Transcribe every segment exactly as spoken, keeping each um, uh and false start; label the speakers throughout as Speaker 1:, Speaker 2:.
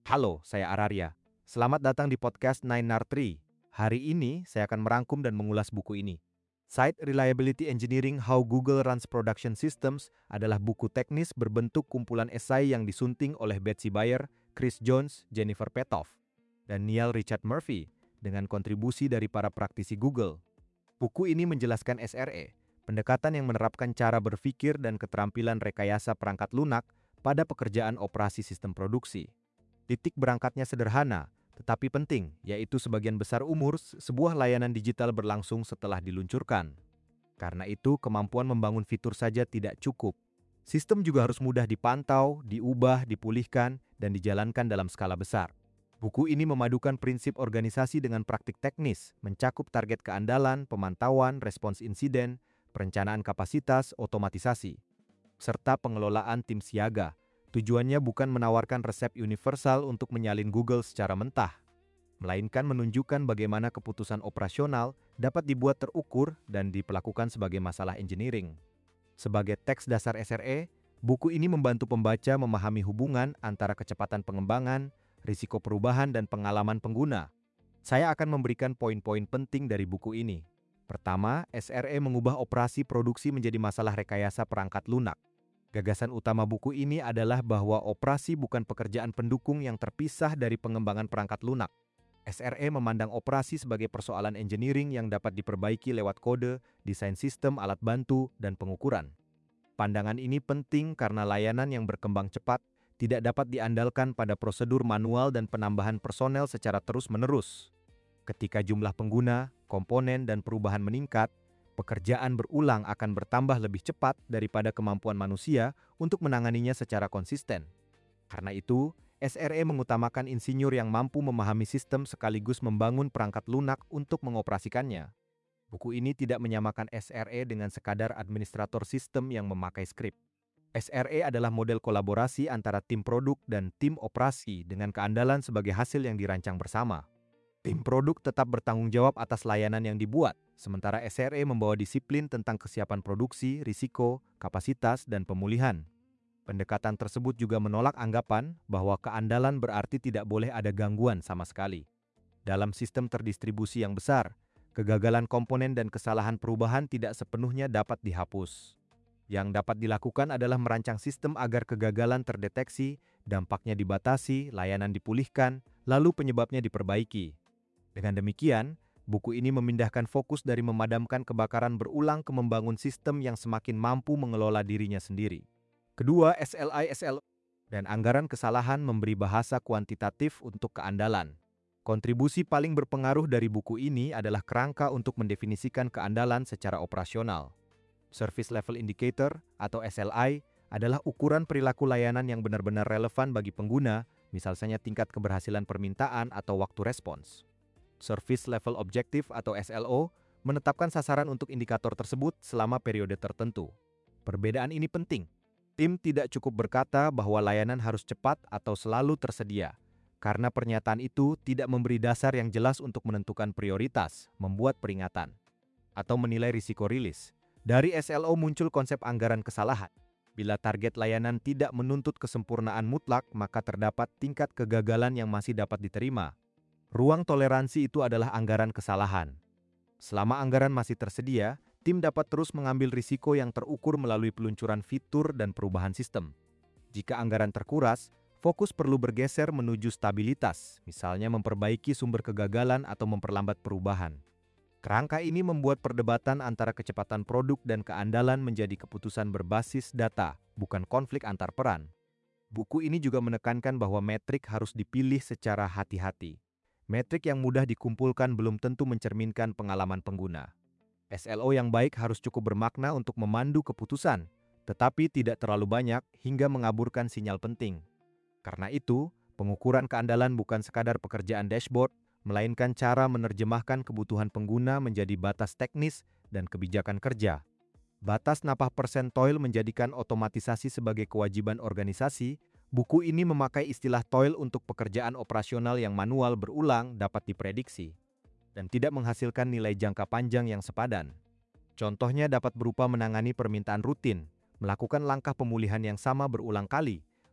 Speaker 1: Halo, saya Araria. Selamat datang di podcast Nine R Tree. Hari ini saya akan merangkum dan mengulas buku ini. Site Reliability Engineering How Google Runs Production Systems adalah buku teknis berbentuk kumpulan esai yang disunting oleh Betsy Bayer, Chris Jones, Jennifer Petoff, dan Neil Richard Murphy dengan kontribusi dari para praktisi Google. Buku ini menjelaskan S R E, pendekatan yang menerapkan cara berpikir dan keterampilan rekayasa perangkat lunak pada pekerjaan operasi sistem produksi. Titik berangkatnya sederhana, tetapi penting, yaitu sebagian besar umur sebuah layanan digital berlangsung setelah diluncurkan. Karena itu, kemampuan membangun fitur saja tidak cukup. Sistem juga harus mudah dipantau, diubah, dipulihkan, dan dijalankan dalam skala besar. Buku ini memadukan prinsip organisasi dengan praktik teknis, mencakup target keandalan, pemantauan, respons insiden, perencanaan kapasitas, otomatisasi, serta pengelolaan tim siaga. Tujuannya bukan menawarkan resep universal untuk menyalin Google secara mentah, melainkan menunjukkan bagaimana keputusan operasional dapat dibuat terukur dan diperlakukan sebagai masalah engineering. Sebagai teks dasar S R E, buku ini membantu pembaca memahami hubungan antara kecepatan pengembangan, risiko perubahan, dan pengalaman pengguna. Saya akan memberikan poin-poin penting dari buku ini. Pertama, S R E mengubah operasi produksi menjadi masalah rekayasa perangkat lunak. Gagasan utama buku ini adalah bahwa operasi bukan pekerjaan pendukung yang terpisah dari pengembangan perangkat lunak. S R E memandang operasi sebagai persoalan engineering yang dapat diperbaiki lewat kode, desain sistem, alat bantu, dan pengukuran. Pandangan ini penting karena layanan yang berkembang cepat tidak dapat diandalkan pada prosedur manual dan penambahan personel secara terus-menerus. Ketika jumlah pengguna, komponen, dan perubahan meningkat, pekerjaan berulang akan bertambah lebih cepat daripada kemampuan manusia untuk menanganinya secara konsisten. Karena itu, S R E mengutamakan insinyur yang mampu memahami sistem sekaligus membangun perangkat lunak untuk mengoperasikannya. Buku ini tidak menyamakan S R E dengan sekadar administrator sistem yang memakai skrip. S R E adalah model kolaborasi antara tim produk dan tim operasi dengan keandalan sebagai hasil yang dirancang bersama. Tim produk tetap bertanggung jawab atas layanan yang dibuat, sementara S R E membawa disiplin tentang kesiapan produksi, risiko, kapasitas, dan pemulihan. Pendekatan tersebut juga menolak anggapan bahwa keandalan berarti tidak boleh ada gangguan sama sekali. Dalam sistem terdistribusi yang besar, kegagalan komponen dan kesalahan perubahan tidak sepenuhnya dapat dihapus. Yang dapat dilakukan adalah merancang sistem agar kegagalan terdeteksi, dampaknya dibatasi, layanan dipulihkan, lalu penyebabnya diperbaiki. Dengan demikian, buku ini memindahkan fokus dari memadamkan kebakaran berulang ke membangun sistem yang semakin mampu mengelola dirinya sendiri. Kedua, S L I S L O dan anggaran kesalahan memberi bahasa kuantitatif untuk keandalan. Kontribusi paling berpengaruh dari buku ini adalah kerangka untuk mendefinisikan keandalan secara operasional. Service Level Indicator atau S L I adalah ukuran perilaku layanan yang benar-benar relevan bagi pengguna, misalnya tingkat keberhasilan permintaan atau waktu respons. Service Level Objective atau S L O menetapkan sasaran untuk indikator tersebut selama periode tertentu. Perbedaan ini penting. Tim tidak cukup berkata bahwa layanan harus cepat atau selalu tersedia, karena pernyataan itu tidak memberi dasar yang jelas untuk menentukan prioritas, membuat peringatan, atau menilai risiko rilis. Dari S L O muncul konsep anggaran kesalahan. Bila target layanan tidak menuntut kesempurnaan mutlak, maka terdapat tingkat kegagalan yang masih dapat diterima. Ruang toleransi itu adalah anggaran kesalahan. Selama anggaran masih tersedia, tim dapat terus mengambil risiko yang terukur melalui peluncuran fitur dan perubahan sistem. Jika anggaran terkuras, fokus perlu bergeser menuju stabilitas, misalnya memperbaiki sumber kegagalan atau memperlambat perubahan. Kerangka ini membuat perdebatan antara kecepatan produk dan keandalan menjadi keputusan berbasis data, bukan konflik antar peran. Buku ini juga menekankan bahwa metrik harus dipilih secara hati-hati. Metrik yang mudah dikumpulkan belum tentu mencerminkan pengalaman pengguna. S L O yang baik harus cukup bermakna untuk memandu keputusan, tetapi tidak terlalu banyak hingga mengaburkan sinyal penting. Karena itu, pengukuran keandalan bukan sekadar pekerjaan dashboard, melainkan cara menerjemahkan kebutuhan pengguna menjadi batas teknis dan kebijakan kerja. Batas napah persentoil menjadikan otomatisasi sebagai kewajiban organisasi. Buku ini memakai istilah toil untuk pekerjaan operasional yang manual berulang dapat diprediksi dan tidak menghasilkan nilai jangka panjang yang sepadan. Contohnya dapat berupa menangani permintaan rutin, melakukan langkah pemulihan yang sama berulang kali,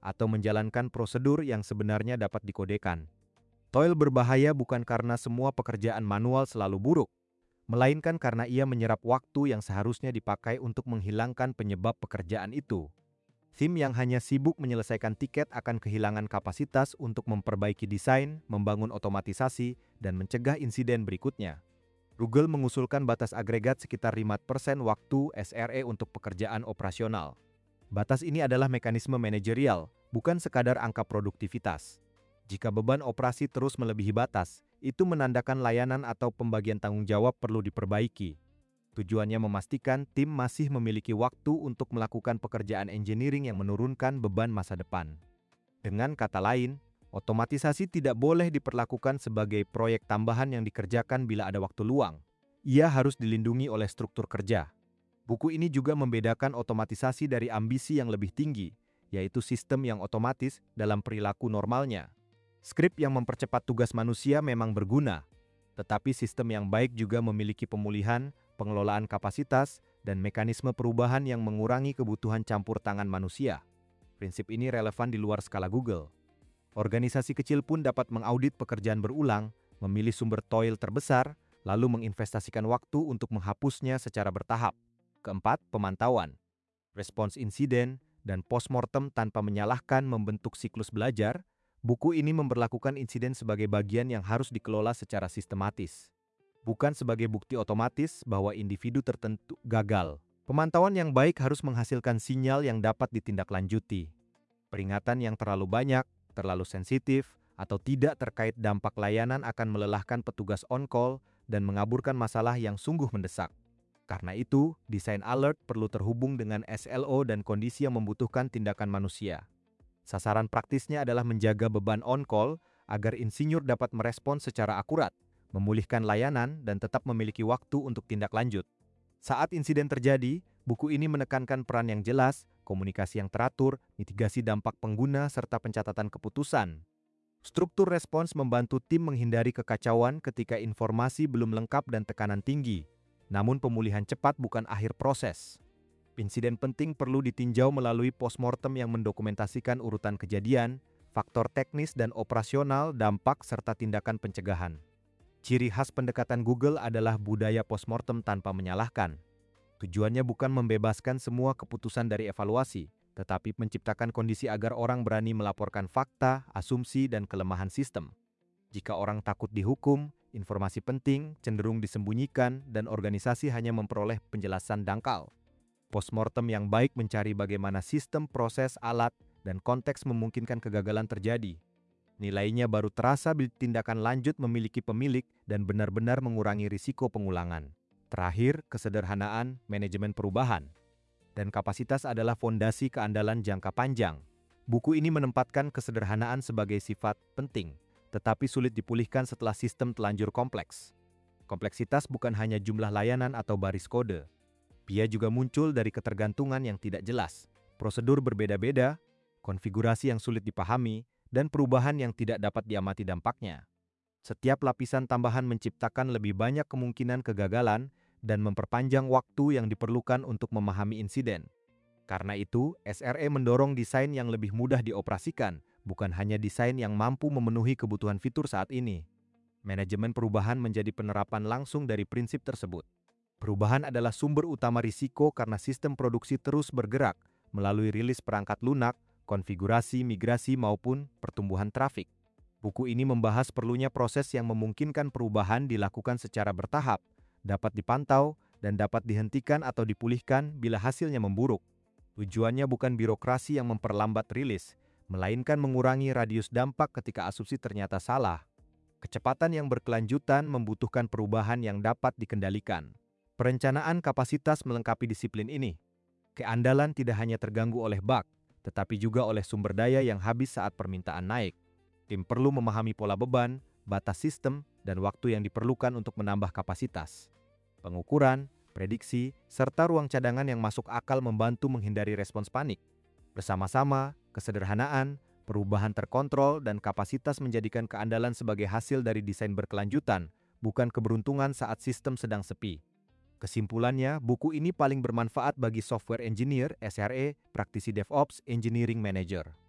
Speaker 1: atau menjalankan prosedur yang sebenarnya dapat dikodekan. Toil berbahaya bukan karena semua pekerjaan manual selalu buruk, melainkan karena ia menyerap waktu yang seharusnya dipakai untuk menghilangkan penyebab pekerjaan itu. Tim yang hanya sibuk menyelesaikan tiket akan kehilangan kapasitas untuk memperbaiki desain, membangun otomatisasi, dan mencegah insiden berikutnya. Google mengusulkan batas agregat sekitar lima persen waktu S R E untuk pekerjaan operasional. Batas ini adalah mekanisme manajerial, bukan sekadar angka produktivitas. Jika beban operasi terus melebihi batas, itu menandakan layanan atau pembagian tanggung jawab perlu diperbaiki. Tujuannya memastikan tim masih memiliki waktu untuk melakukan pekerjaan engineering yang menurunkan beban masa depan. Dengan kata lain, otomatisasi tidak boleh diperlakukan sebagai proyek tambahan yang dikerjakan bila ada waktu luang. Ia harus dilindungi oleh struktur kerja. Buku ini juga membedakan otomatisasi dari ambisi yang lebih tinggi, yaitu sistem yang otomatis dalam perilaku normalnya. Skrip yang mempercepat tugas manusia memang berguna, tetapi sistem yang baik juga memiliki pemulihan, pengelolaan kapasitas, dan mekanisme perubahan yang mengurangi kebutuhan campur tangan manusia. Prinsip ini relevan di luar skala Google. Organisasi kecil pun dapat mengaudit pekerjaan berulang, memilih sumber toil terbesar, lalu menginvestasikan waktu untuk menghapusnya secara bertahap. Keempat, pemantauan. Respons insiden dan postmortem tanpa menyalahkan membentuk siklus belajar. Buku ini memperlakukan insiden sebagai bagian yang harus dikelola secara sistematis, bukan sebagai bukti otomatis bahwa individu tertentu gagal. Pemantauan yang baik harus menghasilkan sinyal yang dapat ditindaklanjuti. Peringatan yang terlalu banyak, terlalu sensitif, atau tidak terkait dampak layanan akan melelahkan petugas on-call dan mengaburkan masalah yang sungguh mendesak. Karena itu, desain alert perlu terhubung dengan S L O dan kondisi yang membutuhkan tindakan manusia. Sasaran praktisnya adalah menjaga beban on-call agar insinyur dapat merespons secara akurat, memulihkan layanan, dan tetap memiliki waktu untuk tindak lanjut. Saat insiden terjadi, buku ini menekankan peran yang jelas, komunikasi yang teratur, mitigasi dampak pengguna, serta pencatatan keputusan. Struktur respons membantu tim menghindari kekacauan ketika informasi belum lengkap dan tekanan tinggi. Namun pemulihan cepat bukan akhir proses. Insiden penting perlu ditinjau melalui postmortem yang mendokumentasikan urutan kejadian, faktor teknis dan operasional, dampak, serta tindakan pencegahan. Ciri khas pendekatan Google adalah budaya postmortem tanpa menyalahkan. Tujuannya bukan membebaskan semua keputusan dari evaluasi, tetapi menciptakan kondisi agar orang berani melaporkan fakta, asumsi, dan kelemahan sistem. Jika orang takut dihukum, informasi penting cenderung disembunyikan dan organisasi hanya memperoleh penjelasan dangkal. Postmortem yang baik mencari bagaimana sistem, proses, alat, dan konteks memungkinkan kegagalan terjadi. Nilainya baru terasa bila tindakan lanjut memiliki pemilik dan benar-benar mengurangi risiko pengulangan. Terakhir, kesederhanaan manajemen perubahan. Dan kapasitas adalah fondasi keandalan jangka panjang. Buku ini menempatkan kesederhanaan sebagai sifat penting, tetapi sulit dipulihkan setelah sistem telanjur kompleks. Kompleksitas bukan hanya jumlah layanan atau baris kode. Ia juga muncul dari ketergantungan yang tidak jelas, prosedur berbeda-beda, konfigurasi yang sulit dipahami, dan perubahan yang tidak dapat diamati dampaknya. Setiap lapisan tambahan menciptakan lebih banyak kemungkinan kegagalan dan memperpanjang waktu yang diperlukan untuk memahami insiden. Karena itu, S R E mendorong desain yang lebih mudah dioperasikan, bukan hanya desain yang mampu memenuhi kebutuhan fitur saat ini. Manajemen perubahan menjadi penerapan langsung dari prinsip tersebut. Perubahan adalah sumber utama risiko karena sistem produksi terus bergerak melalui rilis perangkat lunak, konfigurasi, migrasi, maupun pertumbuhan trafik. Buku ini membahas perlunya proses yang memungkinkan perubahan dilakukan secara bertahap, dapat dipantau, dan dapat dihentikan atau dipulihkan bila hasilnya memburuk. Tujuannya bukan birokrasi yang memperlambat rilis, melainkan mengurangi radius dampak ketika asumsi ternyata salah. Kecepatan yang berkelanjutan membutuhkan perubahan yang dapat dikendalikan. Perencanaan kapasitas melengkapi disiplin ini. Keandalan tidak hanya terganggu oleh bug, tetapi juga oleh sumber daya yang habis saat permintaan naik. Tim perlu memahami pola beban, batas sistem, dan waktu yang diperlukan untuk menambah kapasitas. Pengukuran, prediksi, serta ruang cadangan yang masuk akal membantu menghindari respons panik. Bersama-sama, kesederhanaan, perubahan terkontrol, dan kapasitas menjadikan keandalan sebagai hasil dari desain berkelanjutan, bukan keberuntungan saat sistem sedang sepi. Kesimpulannya, buku ini paling bermanfaat bagi software engineer, S R E, praktisi DevOps, engineering manager.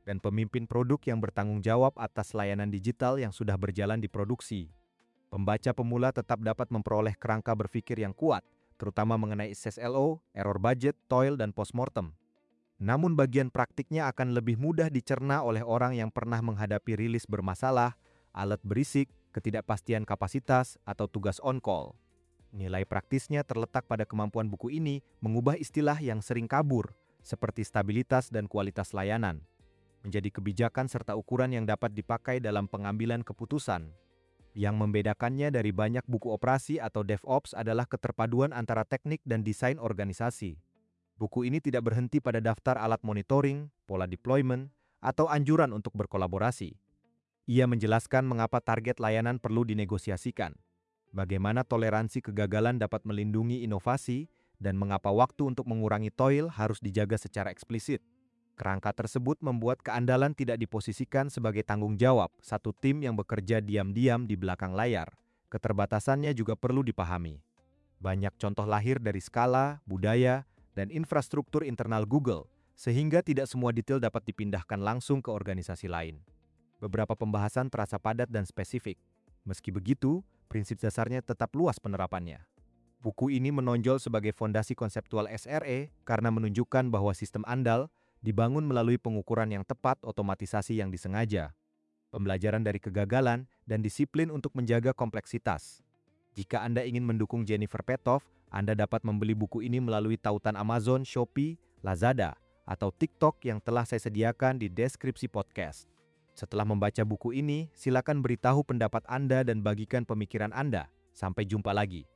Speaker 1: dan pemimpin produk yang bertanggung jawab atas layanan digital yang sudah berjalan di produksi. Pembaca pemula tetap dapat memperoleh kerangka berpikir yang kuat, terutama mengenai S S L O, error budget, toil, dan postmortem. Namun bagian praktiknya akan lebih mudah dicerna oleh orang yang pernah menghadapi rilis bermasalah, alat berisik, ketidakpastian kapasitas, atau tugas on-call. Nilai praktisnya terletak pada kemampuan buku ini mengubah istilah yang sering kabur, seperti stabilitas dan kualitas layanan, menjadi kebijakan serta ukuran yang dapat dipakai dalam pengambilan keputusan. Yang membedakannya dari banyak buku operasi atau DevOps adalah keterpaduan antara teknik dan desain organisasi. Buku ini tidak berhenti pada daftar alat monitoring, pola deployment, atau anjuran untuk berkolaborasi. Ia menjelaskan mengapa target layanan perlu dinegosiasikan, bagaimana toleransi kegagalan dapat melindungi inovasi, dan mengapa waktu untuk mengurangi toil harus dijaga secara eksplisit. Kerangka tersebut membuat keandalan tidak diposisikan sebagai tanggung jawab satu tim yang bekerja diam-diam di belakang layar. Keterbatasannya juga perlu dipahami. Banyak contoh lahir dari skala, budaya, dan infrastruktur internal Google, sehingga tidak semua detail dapat dipindahkan langsung ke organisasi lain. Beberapa pembahasan terasa padat dan spesifik. Meski begitu, prinsip dasarnya tetap luas penerapannya. Buku ini menonjol sebagai fondasi konseptual S R E karena menunjukkan bahwa sistem andal dibangun melalui pengukuran yang tepat, otomatisasi yang disengaja, pembelajaran dari kegagalan, dan disiplin untuk menjaga kompleksitas. Jika Anda ingin mendukung Jennifer Petoff, Anda dapat membeli buku ini melalui tautan Amazon, Shopee, Lazada, atau TikTok yang telah saya sediakan di deskripsi podcast. Setelah membaca buku ini, silakan beritahu pendapat Anda dan bagikan pemikiran Anda. Sampai jumpa lagi.